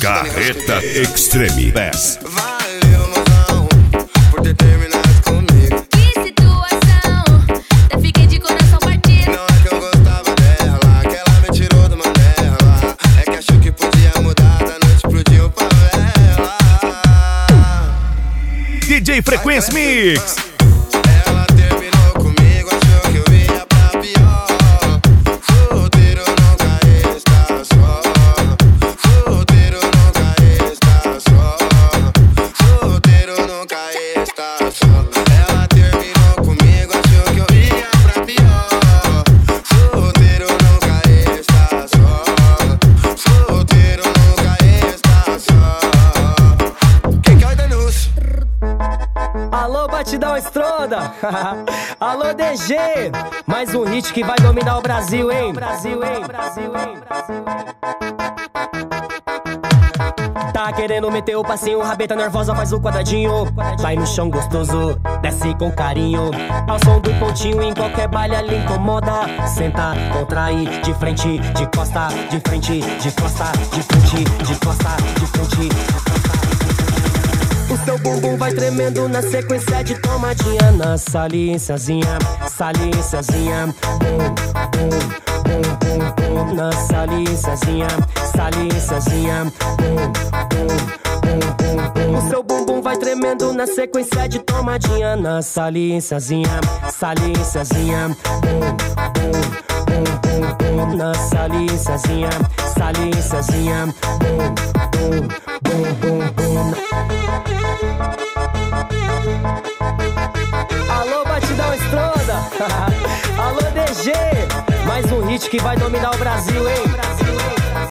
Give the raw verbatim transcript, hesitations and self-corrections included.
Carreta Extreme dez. Valeu, mozão, por ter terminado comigo. Que situação, até fiquei de coração partido. Não é que eu gostava dela, que ela me tirou do Mandela. É que achou que podia mudar da noite pro dia ou favela. D J Frequência Mix. Ela terminou comigo, achou que eu ia pra pior. Solteiro nunca está só. Solteiro nunca está só. Solteiro nunca está só. Ela terminou comigo, achou que eu ia pra pior. Solteiro nunca está só. Solteiro nunca está só. Quem quer o denúncio? Alô, Batidão Estronda. Alô, D G. Mais um hit que vai dominar o Brasil, hein? Brasil, hein? Brasil, hein? Brasil, hein? Tá querendo meter o passinho, rabeta nervosa, faz o quadradinho. Vai no chão gostoso, desce com carinho. Ao som do pontinho, em qualquer baile ali incomoda. Senta, contrai, de frente, de costa, de frente, de costa, de frente, de costa, de frente, de costa. O seu bumbum vai tremendo na sequência de tomadinha. Na saliênciazinha, saliênciazinha. Bum, bum, bum, bum, bum. Na saliênciazinha, saliênciazinha. Bum, bum, bum, bum, bum. O seu bumbum vai tremendo na sequência de tomadinha. Na saliênciazinha, saliênciazinha. Bum, bum, bum, bum, bum. Na saliênciazinha, saliênciazinha. Bum, bum, bum, bum, bum. Alô, Batidão Estronda. Alô, D G. Mais um hit que vai dominar o Brasil, hein?